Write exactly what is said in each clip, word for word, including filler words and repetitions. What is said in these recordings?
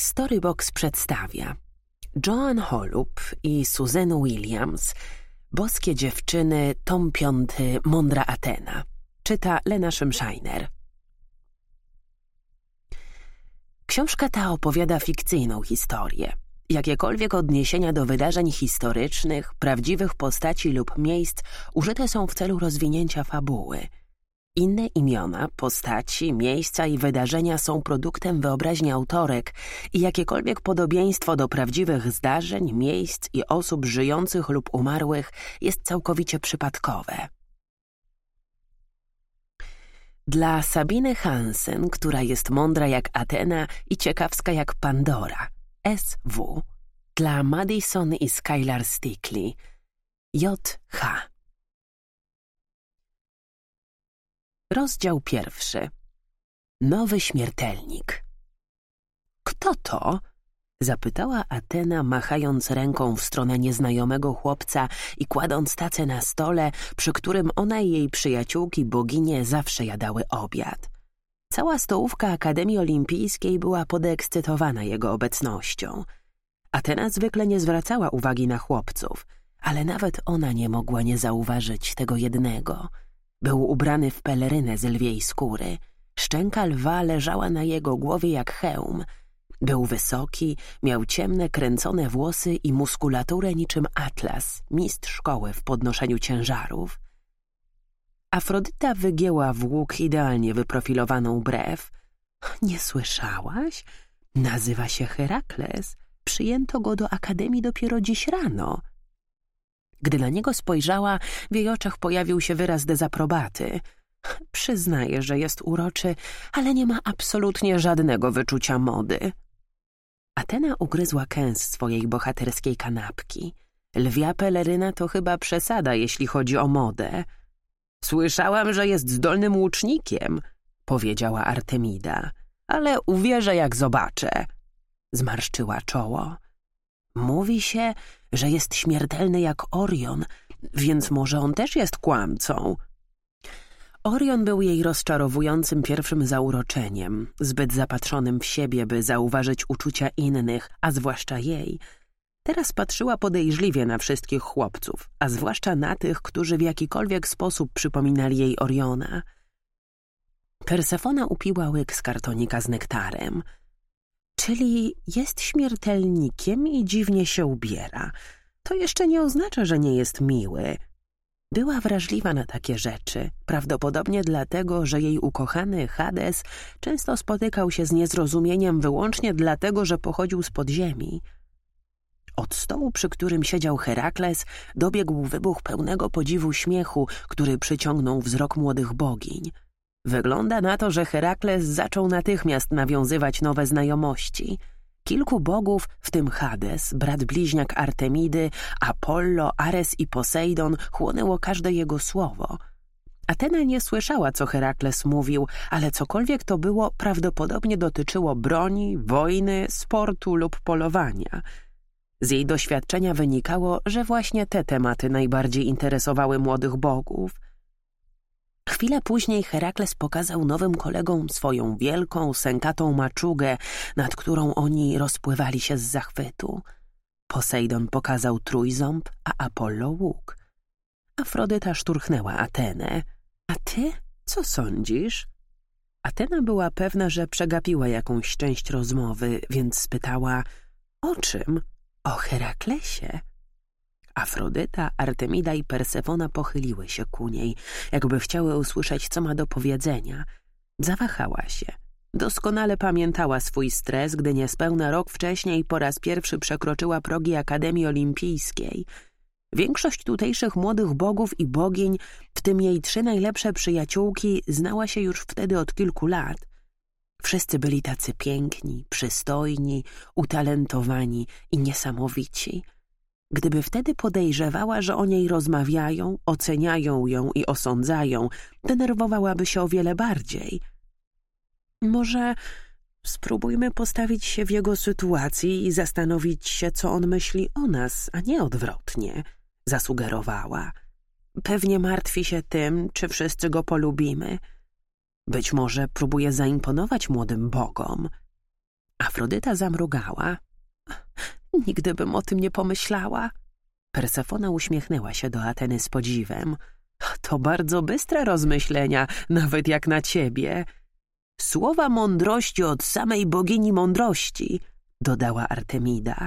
Storybox przedstawia Joan Holub i Susan Williams, Boskie dziewczyny, tom piąty, Mądra Atena. Czyta Lena Szymszajner. Książka ta opowiada fikcyjną historię. Jakiekolwiek odniesienia do wydarzeń historycznych, prawdziwych postaci lub miejsc użyte są w celu rozwinięcia fabuły. Inne imiona, postaci, miejsca i wydarzenia są produktem wyobraźni autorek i jakiekolwiek podobieństwo do prawdziwych zdarzeń, miejsc i osób żyjących lub umarłych jest całkowicie przypadkowe. Dla Sabiny Hansen, która jest mądra jak Atena i ciekawska jak Pandora, S W. Dla Madison i Skylar Stickley, J H. Rozdział pierwszy. Nowy śmiertelnik. Kto to? Zapytała Atena, machając ręką w stronę nieznajomego chłopca i kładąc tacę na stole, przy którym ona i jej przyjaciółki boginie zawsze jadały obiad. Cała stołówka Akademii Olimpijskiej była podekscytowana jego obecnością. Atena zwykle nie zwracała uwagi na chłopców, ale nawet ona nie mogła nie zauważyć tego jednego. Był ubrany w pelerynę z lwiej skóry. Szczęka lwa leżała na jego głowie jak hełm. Był wysoki, miał ciemne, kręcone włosy i muskulaturę niczym Atlas, mistrz szkoły w podnoszeniu ciężarów. Afrodyta wygięła w łuk idealnie wyprofilowaną brew. Nie słyszałaś? Nazywa się Herakles. Przyjęto go do Akademii dopiero dziś rano. Gdy na niego spojrzała, w jej oczach pojawił się wyraz dezaprobaty. Przyznaje, że jest uroczy, ale nie ma absolutnie żadnego wyczucia mody. Atena ugryzła kęs swojej bohaterskiej kanapki. Lwia peleryna to chyba przesada, jeśli chodzi o modę. Słyszałam, że jest zdolnym łucznikiem, powiedziała Artemida, ale uwierzę, jak zobaczę. Zmarszczyła czoło. Mówi się, że jest śmiertelny jak Orion, więc może on też jest kłamcą. Orion był jej rozczarowującym pierwszym zauroczeniem, zbyt zapatrzonym w siebie, by zauważyć uczucia innych, a zwłaszcza jej. Teraz patrzyła podejrzliwie na wszystkich chłopców, a zwłaszcza na tych, którzy w jakikolwiek sposób przypominali jej Oriona. Persefona upiła łyk z kartonika z nektarem. Czyli jest śmiertelnikiem i dziwnie się ubiera. To jeszcze nie oznacza, że nie jest miły. Była wrażliwa na takie rzeczy, prawdopodobnie dlatego, że jej ukochany Hades często spotykał się z niezrozumieniem wyłącznie dlatego, że pochodził z podziemi. Od stołu, przy którym siedział Herakles, dobiegł wybuch pełnego podziwu śmiechu, który przyciągnął wzrok młodych bogiń. Wygląda na to, że Herakles zaczął natychmiast nawiązywać nowe znajomości. Kilku bogów, w tym Hades, brat bliźniak Artemidy, Apollo, Ares i Posejdon, chłonęło każde jego słowo. Atena nie słyszała, co Herakles mówił, ale cokolwiek to było, prawdopodobnie dotyczyło broni, wojny, sportu lub polowania. Z jej doświadczenia wynikało, że właśnie te tematy najbardziej interesowały młodych bogów. Chwilę później Herakles pokazał nowym kolegom swoją wielką, sękatą maczugę, nad którą oni rozpływali się z zachwytu. Posejdon pokazał trójząb, a Apollo łuk. Afrodyta szturchnęła Atenę. A ty? Co sądzisz? Atena była pewna, że przegapiła jakąś część rozmowy, więc spytała, o czym? O Heraklesie. Afrodyta, Artemida i Persefona pochyliły się ku niej, jakby chciały usłyszeć, co ma do powiedzenia. Zawahała się. Doskonale pamiętała swój stres, gdy niespełna rok wcześniej po raz pierwszy przekroczyła progi Akademii Olimpijskiej. Większość tutejszych młodych bogów i bogiń, w tym jej trzy najlepsze przyjaciółki, znała się już wtedy od kilku lat. Wszyscy byli tacy piękni, przystojni, utalentowani i niesamowici. Gdyby wtedy podejrzewała, że o niej rozmawiają, oceniają ją i osądzają, denerwowałaby się o wiele bardziej. Może spróbujmy postawić się w jego sytuacji i zastanowić się, co on myśli o nas, a nie odwrotnie, zasugerowała. Pewnie martwi się tym, czy wszyscy go polubimy. Być może próbuje zaimponować młodym bogom. Afrodyta zamrugała. Nigdy bym o tym nie pomyślała. Persefona uśmiechnęła się do Ateny z podziwem. To bardzo bystre rozmyślenia, nawet jak na ciebie. Słowa mądrości od samej bogini mądrości, dodała Artemida.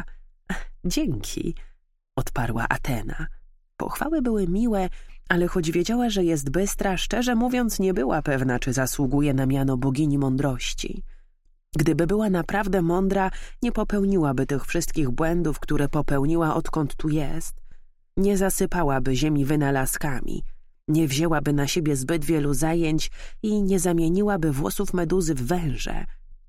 Dzięki, odparła Atena. Pochwały były miłe, ale choć wiedziała, że jest bystra, szczerze mówiąc nie była pewna, czy zasługuje na miano bogini mądrości. Gdyby była naprawdę mądra, nie popełniłaby tych wszystkich błędów, które popełniła, odkąd tu jest. Nie zasypałaby ziemi wynalazkami, nie wzięłaby na siebie zbyt wielu zajęć i nie zamieniłaby włosów meduzy w węże.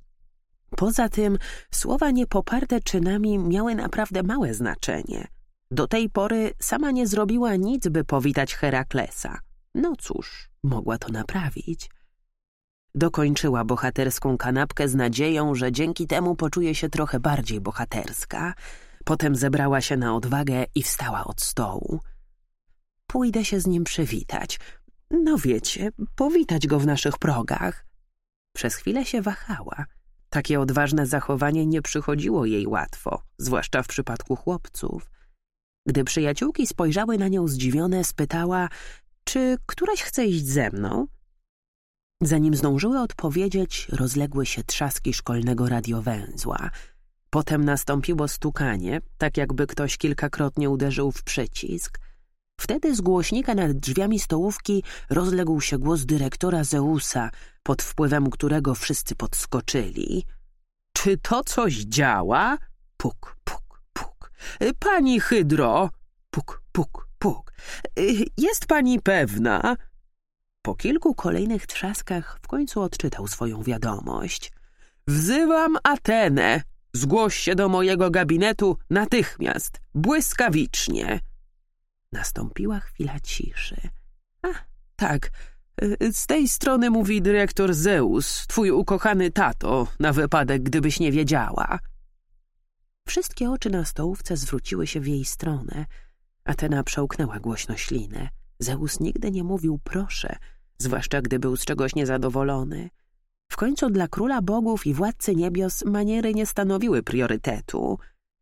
Poza tym słowa niepoparte czynami miały naprawdę małe znaczenie. Do tej pory sama nie zrobiła nic, by powitać Heraklesa. No cóż, mogła to naprawić. Dokończyła bohaterską kanapkę z nadzieją, że dzięki temu poczuje się trochę bardziej bohaterska. Potem zebrała się na odwagę i wstała od stołu. Pójdę się z nim przywitać. No wiecie, powitać go w naszych progach. Przez chwilę się wahała. Takie odważne zachowanie nie przychodziło jej łatwo, zwłaszcza w przypadku chłopców. Gdy przyjaciółki spojrzały na nią zdziwione, spytała, czy któraś chce iść ze mną? Zanim zdążyły odpowiedzieć, rozległy się trzaski szkolnego radiowęzła. Potem nastąpiło stukanie, tak jakby ktoś kilkakrotnie uderzył w przycisk. Wtedy z głośnika nad drzwiami stołówki rozległ się głos dyrektora Zeusa, pod wpływem którego wszyscy podskoczyli. Czy to coś działa? Puk, puk, puk. Pani Hydro! Puk, puk, puk. Jest pani pewna? Po kilku kolejnych trzaskach w końcu odczytał swoją wiadomość. Wzywam Atenę! Zgłoś się do mojego gabinetu natychmiast, błyskawicznie. Nastąpiła chwila ciszy. A, tak, z tej strony mówi dyrektor Zeus, twój ukochany tato, na wypadek, gdybyś nie wiedziała. Wszystkie oczy na stołówce zwróciły się w jej stronę. Atena przełknęła głośno ślinę. Zeus nigdy nie mówił proszę, zwłaszcza gdy był z czegoś niezadowolony. W końcu dla króla bogów i władcy niebios maniery nie stanowiły priorytetu.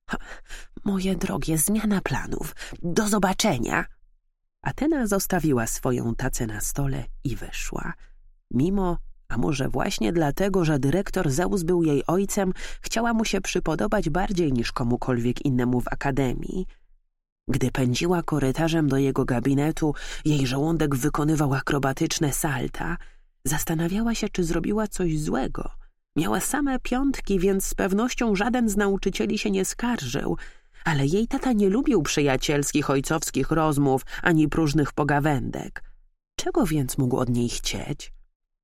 Moje drogie, zmiana planów. Do zobaczenia. Atena zostawiła swoją tacę na stole i wyszła. Mimo, a może właśnie dlatego, że dyrektor Zeus był jej ojcem, chciała mu się przypodobać bardziej niż komukolwiek innemu w akademii. Gdy pędziła korytarzem do jego gabinetu, jej żołądek wykonywał akrobatyczne salta. Zastanawiała się, czy zrobiła coś złego. Miała same piątki, więc z pewnością żaden z nauczycieli się nie skarżył, ale jej tata nie lubił przyjacielskich ojcowskich rozmów ani próżnych pogawędek. Czego więc mógł od niej chcieć?